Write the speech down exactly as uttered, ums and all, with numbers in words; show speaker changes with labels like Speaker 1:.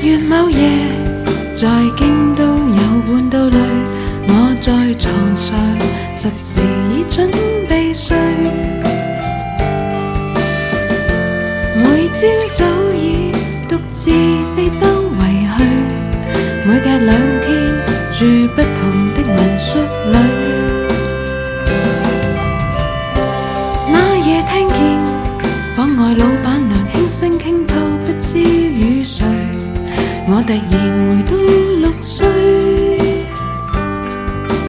Speaker 1: 願某夜在京都有半道淚，我在床上十時已準備睡，每朝早已獨自四周圍去，每隔兩天住不同的民宿裏。那夜聽見房外老闆娘輕聲傾吐，不知與誰，我突然回到六歲。